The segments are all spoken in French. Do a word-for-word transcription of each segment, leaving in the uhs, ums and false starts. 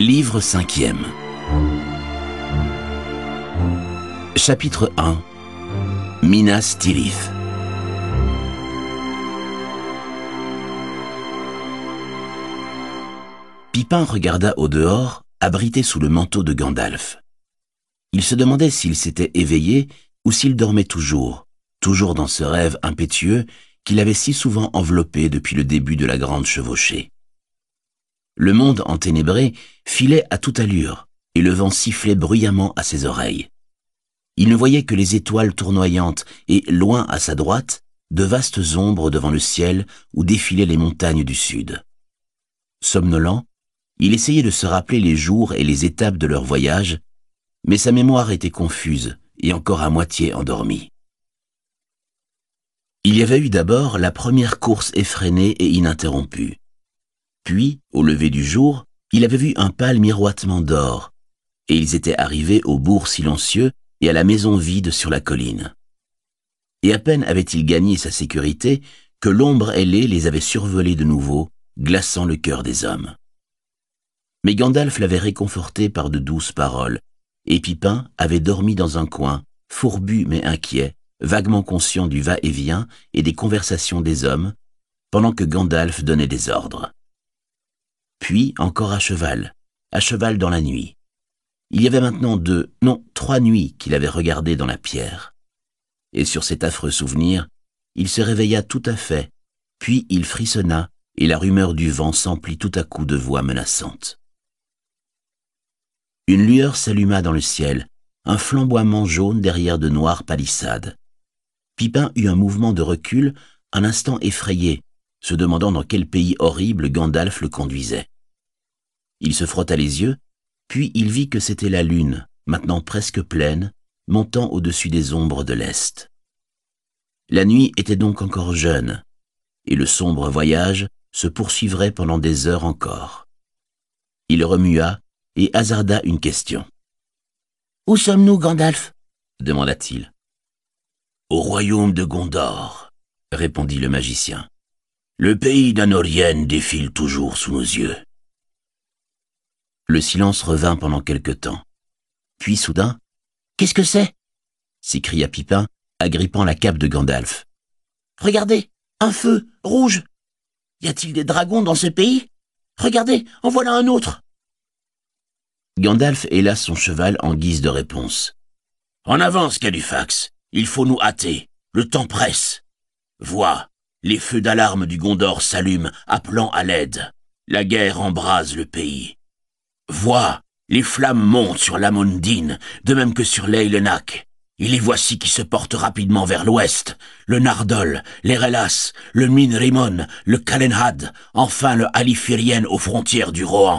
Livre cinquième. Chapitre un. Minas Tirith. Pipin regarda au dehors, abrité sous le manteau de Gandalf. Il se demandait s'il s'était éveillé ou s'il dormait toujours, toujours dans ce rêve impétueux qu'il avait si souvent enveloppé depuis le début de la grande chevauchée. Le monde enténébré filait à toute allure, et le vent sifflait bruyamment à ses oreilles. Il ne voyait que les étoiles tournoyantes et, loin à sa droite, de vastes ombres devant le ciel où défilaient les montagnes du sud. Somnolent, il essayait de se rappeler les jours et les étapes de leur voyage, mais sa mémoire était confuse et encore à moitié endormie. Il y avait eu d'abord la première course effrénée et ininterrompue. Puis, au lever du jour, il avait vu un pâle miroitement d'or, et ils étaient arrivés au bourg silencieux et à la maison vide sur la colline. Et à peine avait-il gagné sa sécurité que l'ombre ailée les avait survolés de nouveau, glaçant le cœur des hommes. Mais Gandalf l'avait réconforté par de douces paroles, et Pipin avait dormi dans un coin, fourbu mais inquiet, vaguement conscient du va-et-vient et des conversations des hommes, pendant que Gandalf donnait des ordres. Puis encore à cheval, à cheval dans la nuit. Il y avait maintenant deux, non, trois nuits qu'il avait regardées dans la pierre. Et sur cet affreux souvenir, il se réveilla tout à fait, puis il frissonna, et la rumeur du vent s'emplit tout à coup de voix menaçantes. Une lueur s'alluma dans le ciel, un flamboiement jaune derrière de noires palissades. Pipin eut un mouvement de recul, un instant effrayé, se demandant dans quel pays horrible Gandalf le conduisait. Il se frotta les yeux, puis il vit que c'était la lune, maintenant presque pleine, montant au-dessus des ombres de l'Est. La nuit était donc encore jeune, et le sombre voyage se poursuivrait pendant des heures encore. Il remua et hasarda une question. « Où sommes-nous, Gandalf » demanda-t-il. « Au royaume de Gondor » répondit le magicien. « Le pays d'Anorienne défile toujours sous nos yeux. » Le silence revint pendant quelque temps. Puis soudain, « Qu'est-ce que c'est » s'écria Pipin, agrippant la cape de Gandalf. « Regardez, un feu, rouge. Y a-t-il des dragons dans ce pays? Regardez, en voilà un autre. » Gandalf héla son cheval en guise de réponse. « En avant, Scadufax, il faut nous hâter, le temps presse. Vois, les feux d'alarme du Gondor s'allument, appelant à l'aide. La guerre embrase le pays. Vois, les flammes montent sur l'Amondine, de même que sur l'Eilenak. Et les voici qui se portent rapidement vers l'ouest, le Nardol, l'Erelas, le Minrimon, le Calenhad, enfin le Halifirien aux frontières du Rohan. »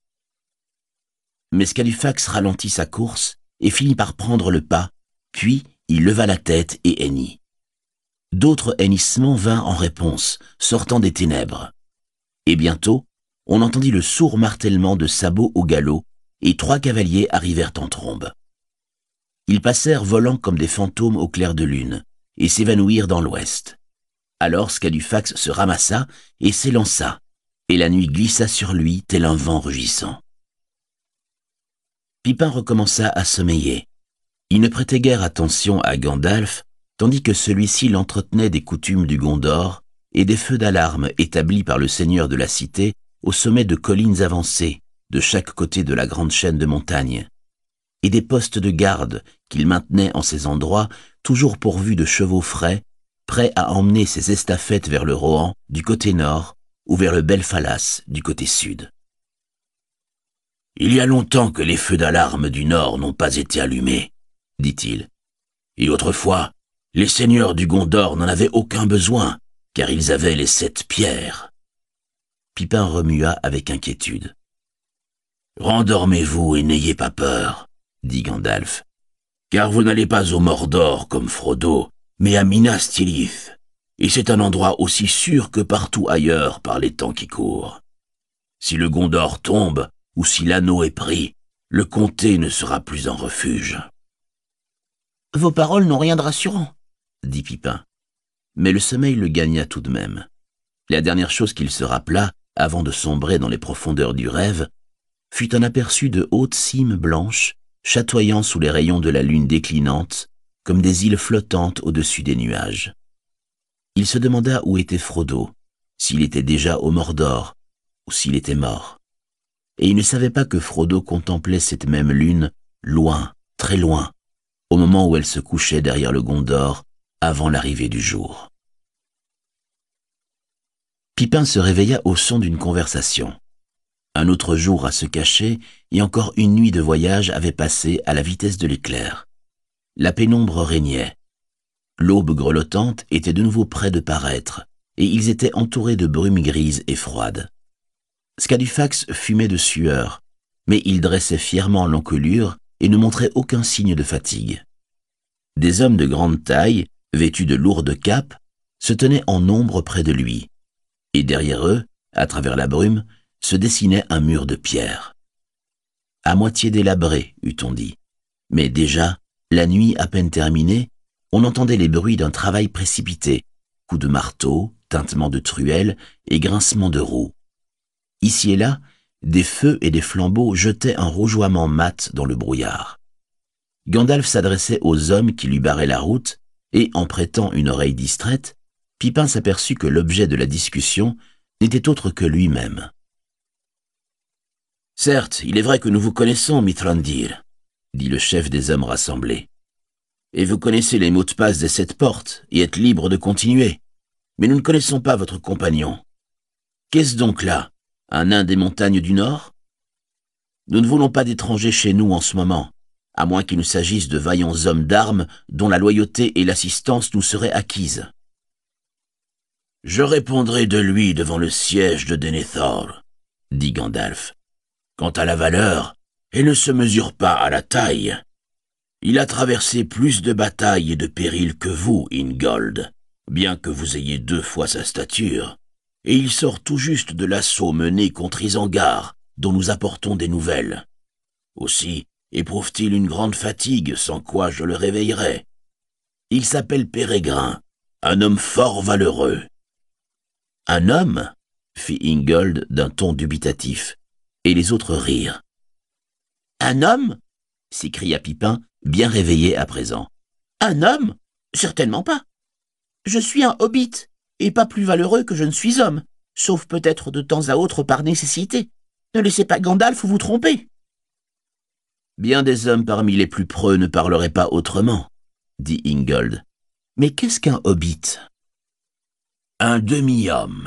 Mais Scadufax ralentit sa course et finit par prendre le pas, puis il leva la tête et hennit. D'autres hennissements vinrent en réponse, sortant des ténèbres. Et bientôt, on entendit le sourd martèlement de sabots au galop, et trois cavaliers arrivèrent en trombe. Ils passèrent volant comme des fantômes au clair de lune, et s'évanouirent dans l'ouest. Alors Scadufax se ramassa et s'élança, et la nuit glissa sur lui tel un vent rugissant. Pipin recommença à sommeiller. Il ne prêtait guère attention à Gandalf, tandis que celui-ci l'entretenait des coutumes du Gondor et des feux d'alarme établis par le seigneur de la cité au sommet de collines avancées, de chaque côté de la grande chaîne de montagnes, et des postes de garde qu'il maintenait en ces endroits toujours pourvus de chevaux frais, prêts à emmener ses estafettes vers le Rohan du côté nord ou vers le Belfalas du côté sud. « Il y a longtemps que les feux d'alarme du nord n'ont pas été allumés, » dit-il. « Et autrefois, les seigneurs du Gondor n'en avaient aucun besoin, car ils avaient les sept pierres. » Pipin remua avec inquiétude. « Rendormez-vous et n'ayez pas peur, » dit Gandalf, « car vous n'allez pas au Mordor comme Frodo, mais à Minas Tirith, et c'est un endroit aussi sûr que partout ailleurs par les temps qui courent. Si le Gondor tombe, ou si l'anneau est pris, le comté ne sera plus un refuge. »« Vos paroles n'ont rien de rassurant, » dit Pipin. Mais le sommeil le gagna tout de même. La dernière chose qu'il se rappela, avant de sombrer dans les profondeurs du rêve, fut un aperçu de hautes cimes blanches, chatoyant sous les rayons de la lune déclinante, comme des îles flottantes au-dessus des nuages. Il se demanda où était Frodo, s'il était déjà au Mordor, ou s'il était mort. Et il ne savait pas que Frodo contemplait cette même lune, loin, très loin, au moment où elle se couchait derrière le Gondor, avant l'arrivée du jour. Pipin se réveilla au son d'une conversation. Un autre jour à se cacher et encore une nuit de voyage avait passé à la vitesse de l'éclair. La pénombre régnait. L'aube grelottante était de nouveau près de paraître, et ils étaient entourés de brumes grises et froides. Scadufax fumait de sueur, mais il dressait fièrement l'encolure et ne montrait aucun signe de fatigue. Des hommes de grande taille, vêtus de lourdes capes, se tenaient en nombre près de lui, et derrière eux, à travers la brume, se dessinait un mur de pierre. À moitié délabré, eût-on dit, mais déjà, la nuit à peine terminée, on entendait les bruits d'un travail précipité, coups de marteau, tintements de truelles et grincements de roues. Ici et là, des feux et des flambeaux jetaient un rougeoiement mat dans le brouillard. Gandalf s'adressait aux hommes qui lui barraient la route, et, en prêtant une oreille distraite, Pipin s'aperçut que l'objet de la discussion n'était autre que lui-même. « Certes, il est vrai que nous vous connaissons, Mithrandir, » dit le chef des hommes rassemblés. « Et vous connaissez les mots de passe des sept portes, et êtes libre de continuer. Mais nous ne connaissons pas votre compagnon. Qu'est-ce donc là, un nain des montagnes du Nord? Nous ne voulons pas d'étrangers chez nous en ce moment, à moins qu'il ne s'agisse de vaillants hommes d'armes dont la loyauté et l'assistance nous seraient acquises. »« Je répondrai de lui devant le siège de Denethor, » dit Gandalf. « Quant à la valeur, elle ne se mesure pas à la taille. Il a traversé plus de batailles et de périls que vous, Ingold, bien que vous ayez deux fois sa stature, et il sort tout juste de l'assaut mené contre Isengard, dont nous apportons des nouvelles. Aussi éprouve-t-il une grande fatigue, sans quoi je le réveillerais. Il s'appelle Pérégrin, un homme fort valeureux. »« Un homme ?» fit Ingold d'un ton dubitatif, et les autres rirent. « Un homme ?» s'écria Pipin, bien réveillé à présent. « Un homme? Certainement pas. Je suis un hobbit, et pas plus valeureux que je ne suis homme, sauf peut-être de temps à autre par nécessité. Ne laissez pas Gandalf vous tromper. »« Bien des hommes parmi les plus preux ne parleraient pas autrement, » dit Ingold. « Mais qu'est-ce qu'un hobbit ?»« Un demi-homme, »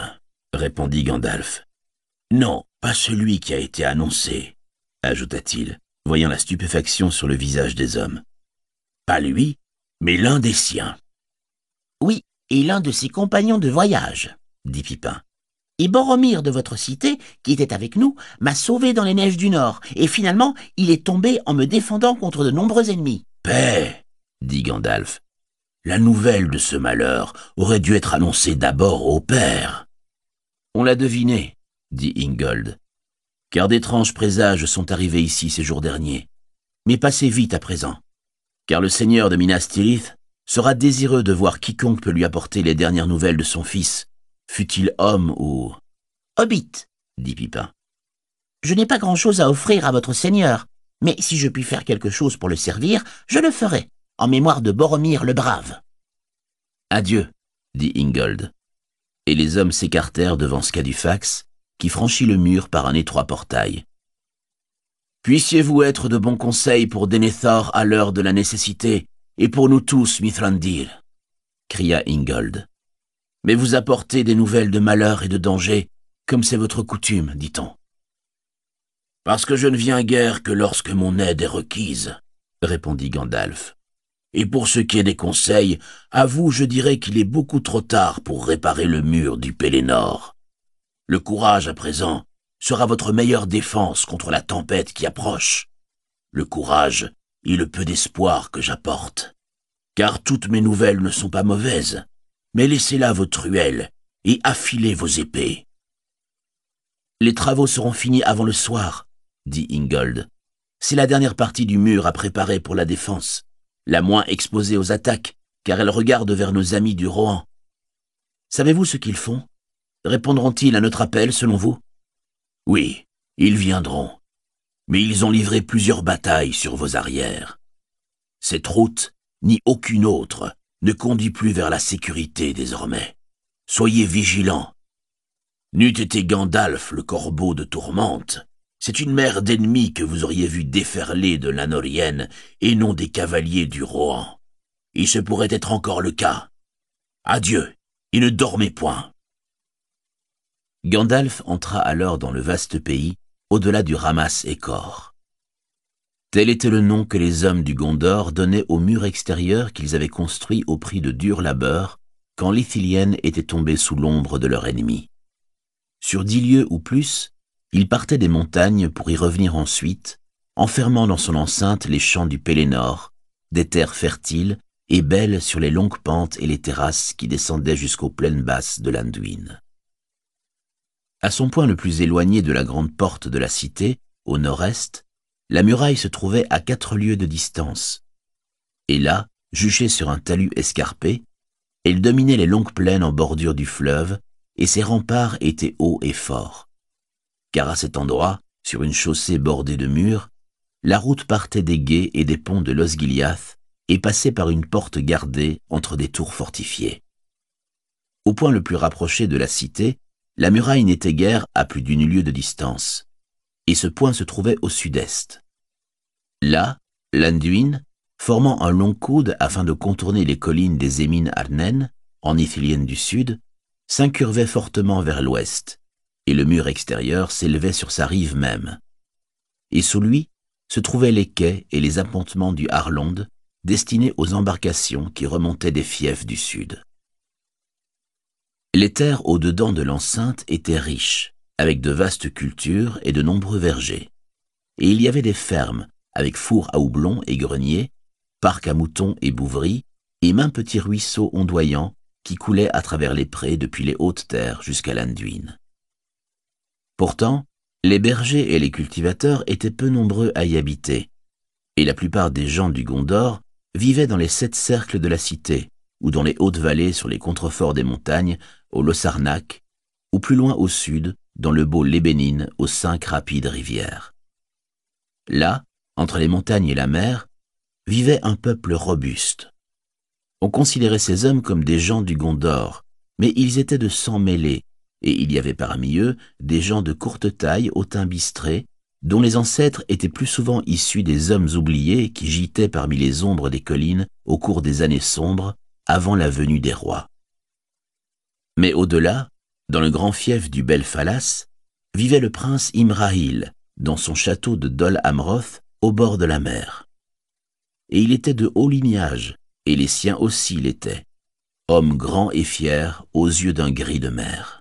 répondit Gandalf. « Non, pas celui qui a été annoncé, » ajouta-t-il, voyant la stupéfaction sur le visage des hommes. « Pas lui, mais l'un des siens. »« Oui, et l'un de ses compagnons de voyage, » dit Pipin. « Et Boromir de votre cité, qui était avec nous, m'a sauvé dans les neiges du Nord, et finalement, il est tombé en me défendant contre de nombreux ennemis. »« Paix, » dit Gandalf. « La nouvelle de ce malheur aurait dû être annoncée d'abord au père. »« On l'a deviné, » dit Ingold, « car d'étranges présages sont arrivés ici ces jours derniers. Mais passez vite à présent, car le seigneur de Minas Tirith sera désireux de voir quiconque peut lui apporter les dernières nouvelles de son fils, fût-il homme ou... »« Hobbit, » dit Pipin. « Je n'ai pas grand-chose à offrir à votre seigneur, mais si je puis faire quelque chose pour le servir, je le ferai, en mémoire de Boromir le Brave. »« Adieu, » dit Ingold, et les hommes s'écartèrent devant Scadufax, qui franchit le mur par un étroit portail. « Puissiez-vous être de bons conseils pour Denethor à l'heure de la nécessité, et pour nous tous, Mithrandir, » cria Ingold. « Mais vous apportez des nouvelles de malheur et de danger, comme c'est votre coutume, dit-on. »« Parce que je ne viens guère que lorsque mon aide est requise, » répondit Gandalf. « Et pour ce qui est des conseils, à vous je dirais qu'il est beaucoup trop tard pour réparer le mur du Pélénor. Le courage, à présent, sera votre meilleure défense contre la tempête qui approche. Le courage et le peu d'espoir que j'apporte. Car toutes mes nouvelles ne sont pas mauvaises, mais laissez là vos truelles et affilez vos épées. »« Les travaux seront finis avant le soir, » dit Ingold. « C'est la dernière partie du mur à préparer pour la défense, la moins exposée aux attaques, car elle regarde vers nos amis du Rohan. Savez-vous ce qu'ils font? Répondront-ils à notre appel, selon vous? »« Oui, ils viendront, mais ils ont livré plusieurs batailles sur vos arrières. Cette route, ni aucune autre, ne conduit plus vers la sécurité désormais. Soyez vigilants. N'eût été Gandalf, le corbeau de Tourmente, c'est une mer d'ennemis que vous auriez vu déferler de l'Anorienne et non des cavaliers du Rohan. Et ce pourrait être encore le cas. Adieu, et ne dormez point. Gandalf entra alors dans le vaste pays, au-delà du Ramas et Kor. Tel était le nom que les hommes du Gondor donnaient au mur extérieur qu'ils avaient construit au prix de dur labeur, quand l'Ithilien était tombé sous l'ombre de leur ennemi. Sur dix lieues ou plus, il partait des montagnes pour y revenir ensuite, enfermant dans son enceinte les champs du Pélénor, des terres fertiles et belles sur les longues pentes et les terrasses qui descendaient jusqu'aux plaines basses de l'Anduin. À son point le plus éloigné de la grande porte de la cité, au nord-est, la muraille se trouvait à quatre lieues de distance. Et là, juchée sur un talus escarpé, elle dominait les longues plaines en bordure du fleuve, et ses remparts étaient hauts et forts. Car à cet endroit, sur une chaussée bordée de murs, la route partait des gués et des ponts de Losgiliath et passait par une porte gardée entre des tours fortifiées. Au point le plus rapproché de la cité, la muraille n'était guère à plus d'une lieue de distance, et ce point se trouvait au sud-est. Là, l'Anduin, formant un long coude afin de contourner les collines des Émines Arnen, en Ithilien du sud, s'incurvait fortement vers l'ouest, et le mur extérieur s'élevait sur sa rive même. Et sous lui se trouvaient les quais et les appontements du Harlond, destinés aux embarcations qui remontaient des fiefs du sud. Les terres au-dedans de l'enceinte étaient riches, avec de vastes cultures et de nombreux vergers. Et il y avait des fermes, avec fours à houblon et greniers, parcs à moutons et bouveries, et maints petits ruisseaux ondoyants qui coulaient à travers les prés depuis les hautes terres jusqu'à l'Anduin. Pourtant, les bergers et les cultivateurs étaient peu nombreux à y habiter, et la plupart des gens du Gondor vivaient dans les sept cercles de la cité, ou dans les hautes vallées sur les contreforts des montagnes, au Lossarnac, ou plus loin au sud, dans le beau Lébénine, aux cinq rapides rivières. Là, entre les montagnes et la mer, vivait un peuple robuste. On considérait ces hommes comme des gens du Gondor, mais ils étaient de sang mêlé, et il y avait parmi eux des gens de courte taille au teint bistré, dont les ancêtres étaient plus souvent issus des hommes oubliés qui gîtaient parmi les ombres des collines au cours des années sombres, avant la venue des rois. Mais au-delà, dans le grand fief du Bel Falas, vivait le prince Imrahil, dans son château de Dol Amroth, au bord de la mer. Et il était de haut lignage, et les siens aussi l'étaient, homme grand et fier aux yeux d'un gris de mer.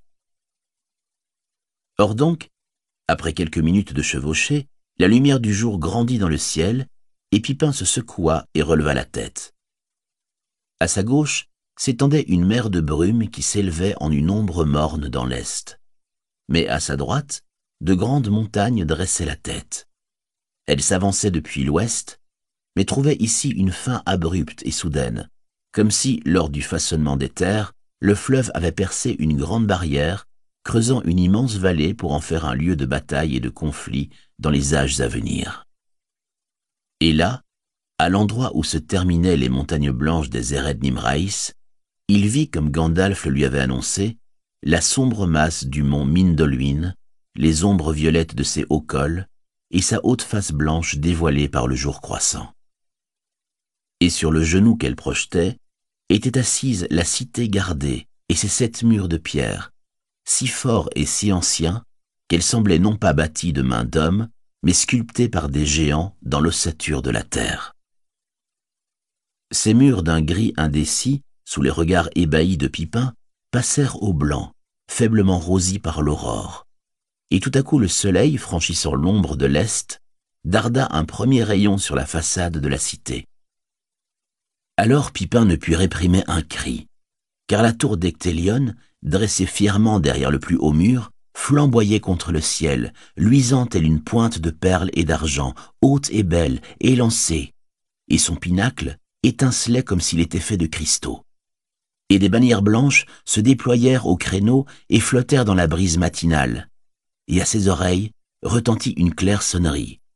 Or donc, après quelques minutes de chevauchée, la lumière du jour grandit dans le ciel, et Pipin se secoua et releva la tête. À sa gauche s'étendait une mer de brume qui s'élevait en une ombre morne dans l'est. Mais à sa droite, de grandes montagnes dressaient la tête. Elles s'avançaient depuis l'ouest, mais trouvaient ici une fin abrupte et soudaine, comme si, lors du façonnement des terres, le fleuve avait percé une grande barrière, creusant une immense vallée pour en faire un lieu de bataille et de conflit dans les âges à venir. Et là, à l'endroit où se terminaient les montagnes blanches des Ered Nimraïs, il vit, comme Gandalf le lui avait annoncé, la sombre masse du mont Mindolluin, les ombres violettes de ses hauts cols, et sa haute face blanche dévoilée par le jour croissant. Et sur le genou qu'elle projetait, était assise la cité gardée et ses sept murs de pierre, si forts et si anciens qu'elle semblait non pas bâtie de main d'homme, mais sculptée par des géants dans l'ossature de la terre. Ces murs d'un gris indécis, sous les regards ébahis de Pipin, passèrent au blanc, faiblement rosi par l'aurore. Et tout à coup le soleil, franchissant l'ombre de l'est, darda un premier rayon sur la façade de la cité. Alors Pipin ne put réprimer un cri, car la tour d'Ectélion, dressée fièrement derrière le plus haut mur, flamboyait contre le ciel, luisant telle une pointe de perles et d'argent, haute et belle, élancée, et son pinacle étincelait comme s'il était fait de cristaux. Et des bannières blanches se déployèrent au créneau et flottèrent dans la brise matinale, et à ses oreilles retentit une claire sonnerie,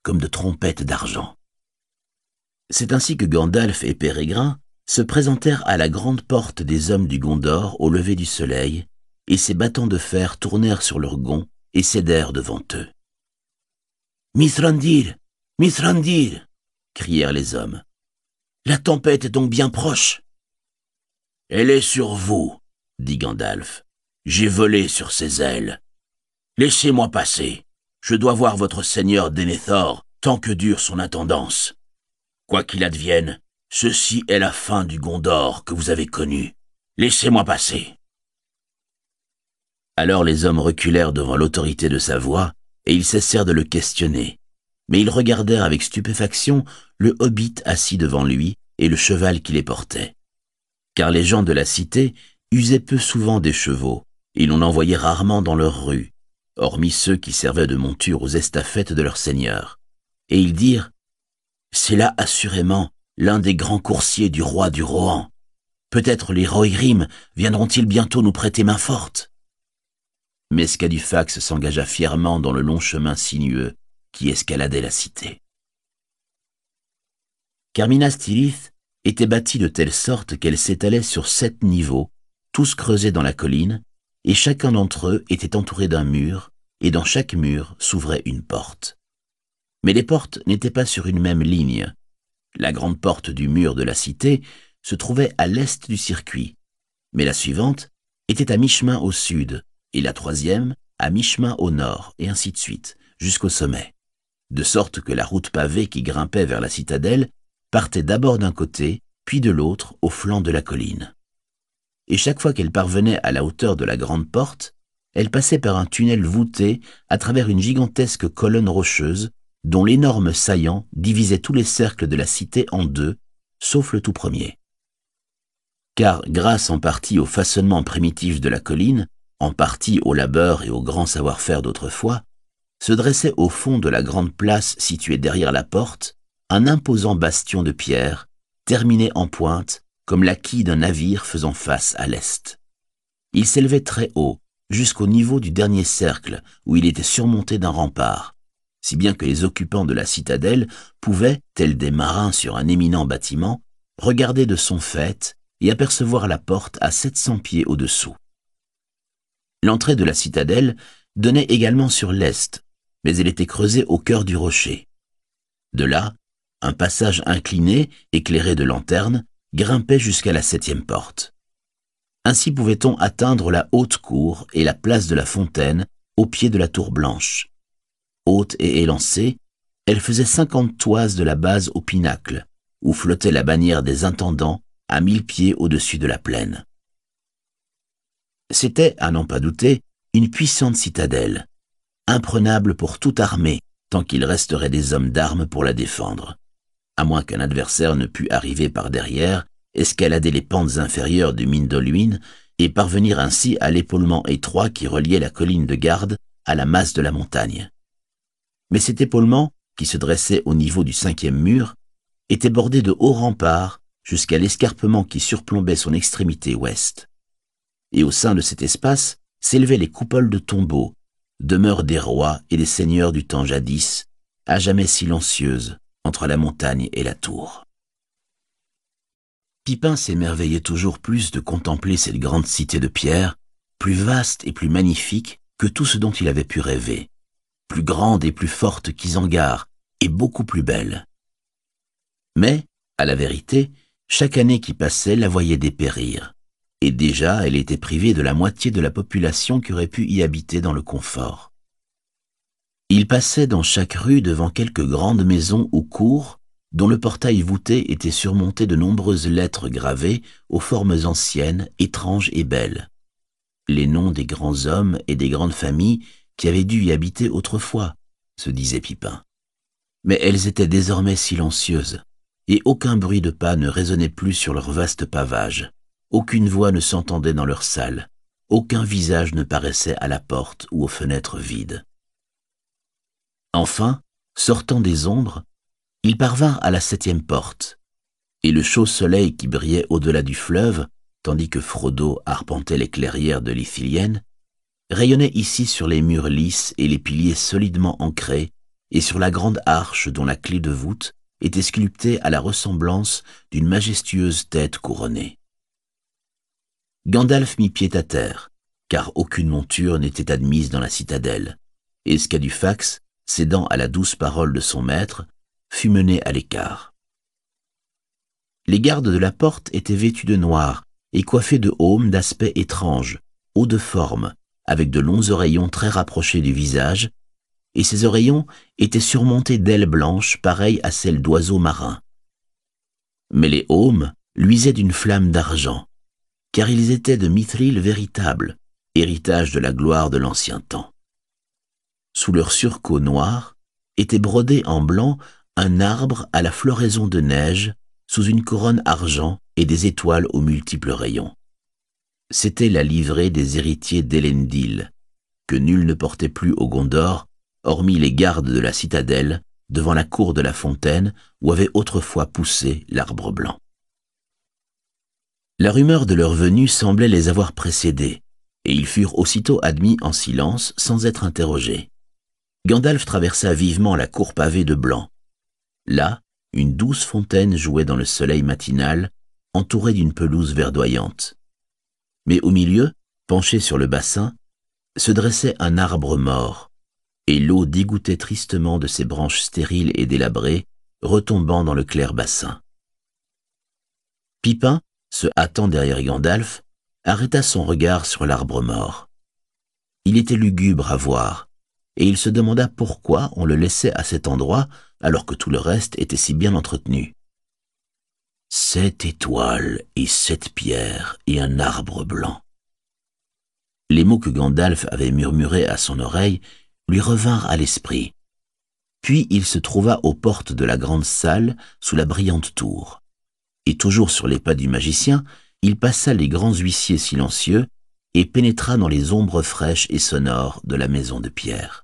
comme de trompettes d'argent. C'est ainsi que Gandalf et Pérégrin se présentèrent à la grande porte des hommes du Gondor au lever du soleil, et ces bâtons de fer tournèrent sur leurs gonds et cédèrent devant eux. « Mithrandir, Mithrandir !» crièrent les hommes. « La tempête est donc bien proche !»« Elle est sur vous, » dit Gandalf. « J'ai volé sur ses ailes. Laissez-moi passer. Je dois voir votre seigneur Denethor tant que dure son intendance. Quoi qu'il advienne, ceci est la fin du Gondor que vous avez connu. Laissez-moi passer. » Alors les hommes reculèrent devant l'autorité de sa voix, et ils cessèrent de le questionner. Mais ils regardèrent avec stupéfaction le hobbit assis devant lui et le cheval qui les portait. Car les gens de la cité usaient peu souvent des chevaux, et l'on en voyait rarement dans leurs rues, hormis ceux qui servaient de monture aux estafettes de leur seigneur. Et ils dirent « C'est là assurément l'un des grands coursiers du roi du Rohan. Peut-être les Rohirrim viendront-ils bientôt nous prêter main forte ?» Mais Scadufax s'engagea fièrement dans le long chemin sinueux qui escaladait la cité. Car Minas Tirith était bâtie de telle sorte qu'elle s'étalait sur sept niveaux, tous creusés dans la colline, et chacun d'entre eux était entouré d'un mur, et dans chaque mur s'ouvrait une porte. Mais les portes n'étaient pas sur une même ligne. La grande porte du mur de la cité se trouvait à l'est du circuit, mais la suivante était à mi-chemin au sud, et la troisième à mi-chemin au nord, et ainsi de suite, jusqu'au sommet, de sorte que la route pavée qui grimpait vers la citadelle partait d'abord d'un côté, puis de l'autre, au flanc de la colline. Et chaque fois qu'elle parvenait à la hauteur de la grande porte, elle passait par un tunnel voûté à travers une gigantesque colonne rocheuse dont l'énorme saillant divisait tous les cercles de la cité en deux, sauf le tout premier. Car, grâce en partie au façonnement primitif de la colline, en partie au labeur et au grand savoir-faire d'autrefois, se dressait au fond de la grande place située derrière la porte un imposant bastion de pierre, terminé en pointe, comme la quille d'un navire faisant face à l'est. Il s'élevait très haut, jusqu'au niveau du dernier cercle, où il était surmonté d'un rempart, si bien que les occupants de la citadelle pouvaient, tels des marins sur un éminent bâtiment, regarder de son faîte et apercevoir la porte à sept cents pieds au-dessous. L'entrée de la citadelle donnait également sur l'est, mais elle était creusée au cœur du rocher. De là, un passage incliné, éclairé de lanternes, grimpait jusqu'à la septième porte. Ainsi pouvait-on atteindre la haute cour et la place de la fontaine au pied de la tour blanche. Haute et élancée, elle faisait cinquante toises de la base au pinacle, où flottait la bannière des intendants à mille pieds au-dessus de la plaine. C'était, à n'en pas douter, une puissante citadelle, imprenable pour toute armée, tant qu'il resterait des hommes d'armes pour la défendre, à moins qu'un adversaire ne pût arriver par derrière, escalader les pentes inférieures du Mindolluin et parvenir ainsi à l'épaulement étroit qui reliait la colline de garde à la masse de la montagne. Mais cet épaulement, qui se dressait au niveau du cinquième mur, était bordé de hauts remparts jusqu'à l'escarpement qui surplombait son extrémité ouest. Et au sein de cet espace s'élevaient les coupoles de tombeaux, demeures des rois et des seigneurs du temps jadis, à jamais silencieuses entre la montagne et la tour. Pippin s'émerveillait toujours plus de contempler cette grande cité de pierre, plus vaste et plus magnifique que tout ce dont il avait pu rêver, plus grande et plus forte qu'Isengard, et beaucoup plus belle. Mais, à la vérité, chaque année qui passait la voyait dépérir, et déjà elle était privée de la moitié de la population qui aurait pu y habiter dans le confort. Il passait dans chaque rue devant quelques grandes maisons ou cours, dont le portail voûté était surmonté de nombreuses lettres gravées aux formes anciennes, étranges et belles. Les noms des grands hommes et des grandes familles qui avaient dû y habiter autrefois, se disait Pippin. Mais elles étaient désormais silencieuses, et aucun bruit de pas ne résonnait plus sur leur vaste pavage. Aucune voix ne s'entendait dans leur salle, aucun visage ne paraissait à la porte ou aux fenêtres vides. Enfin, sortant des ombres, ils parvinrent à la septième porte, et le chaud soleil qui brillait au-delà du fleuve, tandis que Frodo arpentait les clairières de l'Ithilien, rayonnait ici sur les murs lisses et les piliers solidement ancrés, et sur la grande arche dont la clé de voûte était sculptée à la ressemblance d'une majestueuse tête couronnée. Gandalf mit pied à terre, car aucune monture n'était admise dans la citadelle, et Scadufax, cédant à la douce parole de son maître, fut mené à l'écart. Les gardes de la porte étaient vêtus de noir et coiffés de aumes d'aspect étrange, hauts de forme, avec de longs oreillons très rapprochés du visage, et ces oreillons étaient surmontés d'ailes blanches pareilles à celles d'oiseaux marins. Mais les aumes luisaient d'une flamme d'argent, car ils étaient de mithril véritable, héritage de la gloire de l'ancien temps. Sous leur surcot noir était brodé en blanc un arbre à la floraison de neige sous une couronne argent et des étoiles aux multiples rayons. C'était la livrée des héritiers d'Elendil, que nul ne portait plus au Gondor, hormis les gardes de la citadelle, devant la cour de la fontaine où avait autrefois poussé l'arbre blanc. La rumeur de leur venue semblait les avoir précédés, et ils furent aussitôt admis en silence sans être interrogés. Gandalf traversa vivement la cour pavée de blanc. Là, une douce fontaine jouait dans le soleil matinal, entourée d'une pelouse verdoyante. Mais au milieu, penché sur le bassin, se dressait un arbre mort, et l'eau dégouttait tristement de ses branches stériles et délabrées, retombant dans le clair bassin. Pipin, se hâtant derrière Gandalf, arrêta son regard sur l'arbre mort. Il était lugubre à voir, et il se demanda pourquoi on le laissait à cet endroit alors que tout le reste était si bien entretenu. Sept étoiles et sept pierres et un arbre blanc. Les mots que Gandalf avait murmurés à son oreille lui revinrent à l'esprit. Puis il se trouva aux portes de la grande salle sous la brillante tour. Et toujours sur les pas du magicien, il passa les grands huissiers silencieux et pénétra dans les ombres fraîches et sonores de la maison de pierre.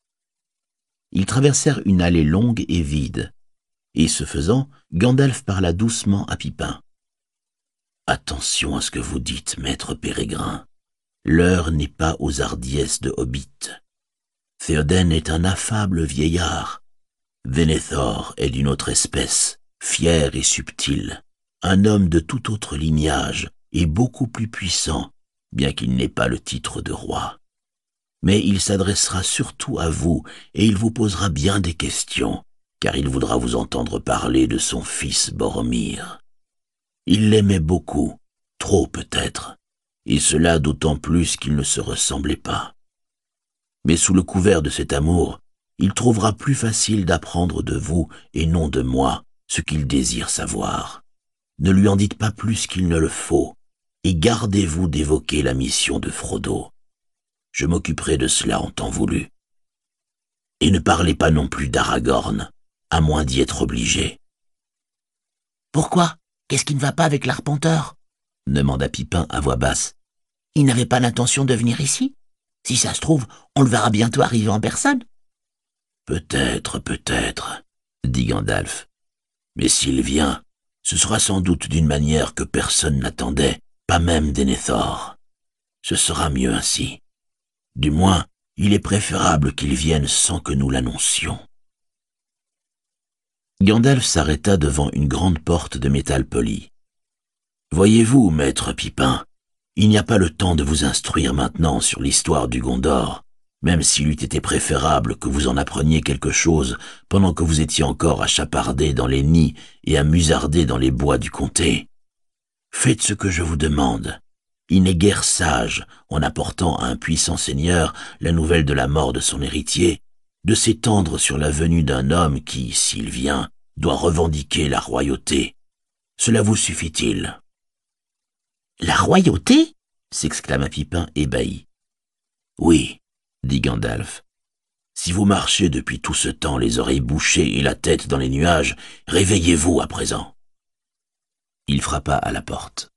Ils traversèrent une allée longue et vide, et ce faisant, Gandalf parla doucement à Pipin. « Attention à ce que vous dites, maître Pérégrin. L'heure n'est pas aux hardiesses de hobbit. Théoden est un affable vieillard. Denethor est d'une autre espèce, fier et subtil, un homme de tout autre lignage et beaucoup plus puissant, bien qu'il n'ait pas le titre de roi. Mais il s'adressera surtout à vous et il vous posera bien des questions, car il voudra vous entendre parler de son fils Boromir. Il l'aimait beaucoup, trop peut-être, et cela d'autant plus qu'il ne se ressemblait pas. Mais sous le couvert de cet amour, il trouvera plus facile d'apprendre de vous et non de moi ce qu'il désire savoir. Ne lui en dites pas plus qu'il ne le faut, et gardez-vous d'évoquer la mission de Frodo. Je m'occuperai de cela en temps voulu. Et ne parlez pas non plus d'Aragorn, à moins d'y être obligé. »« Pourquoi ? Qu'est-ce qui ne va pas avec l'arpenteur ?» demanda Pipin à voix basse. « Il n'avait pas l'intention de venir ici ? Si ça se trouve, on le verra bientôt arriver en personne. »« Peut-être, peut-être, » dit Gandalf. « Mais s'il vient, ce sera sans doute d'une manière que personne n'attendait, pas même Denethor. Ce sera mieux ainsi. Du moins, il est préférable qu'il vienne sans que nous l'annoncions. » Gandalf s'arrêta devant une grande porte de métal poli. « Voyez-vous, maître Pipin, il n'y a pas le temps de vous instruire maintenant sur l'histoire du Gondor, même s'il eût été préférable que vous en appreniez quelque chose pendant que vous étiez encore à chaparder dans les nids et à musarder dans les bois du comté. Faites ce que je vous demande. Il n'est guère sage, en apportant à un puissant seigneur la nouvelle de la mort de son héritier, de s'étendre sur la venue d'un homme qui, s'il vient, doit revendiquer la royauté. Cela vous suffit-il ? » »« La royauté ?» s'exclama Pipin ébahi. « Oui, » dit Gandalf. « Si vous marchez depuis tout ce temps les oreilles bouchées et la tête dans les nuages, réveillez-vous à présent. » Il frappa à la porte.